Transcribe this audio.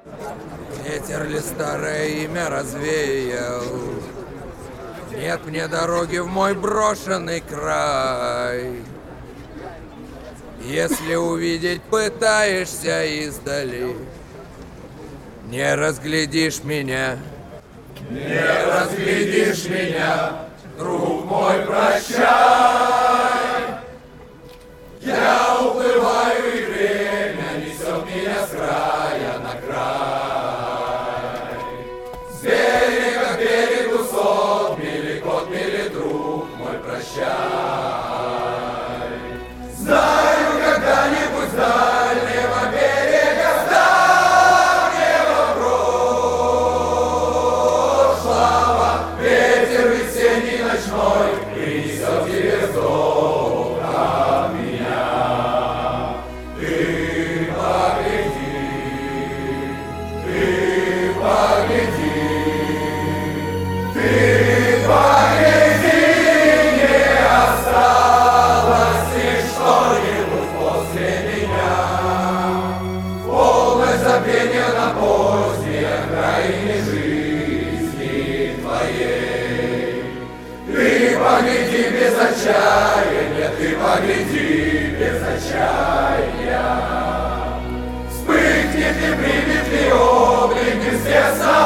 Ветер ли старое имя развеял? Нет мне дороги в мой брошенный край. Если увидеть пытаешься издали, не разглядишь меня. Не разглядишь меня, друг мой, прощай. Я уплываю, и время несет меня с края на край. С берега к берегу сот мили, кот мили, друг мой, прощай. Знаю, когда-нибудь с дальнего берега, с давнего прошлого, ветер весенний ночной принесет тебе вздох от меня. Ты погляди, ты погляди, ты погляди, не осталось ли что-нибудь после меня. Полное забвение на поздней окраине жизни твоей. Ты погляди без отчаяния, ты погляди без отчаяния. Вспыхнет ли, примет ли облик неизвестно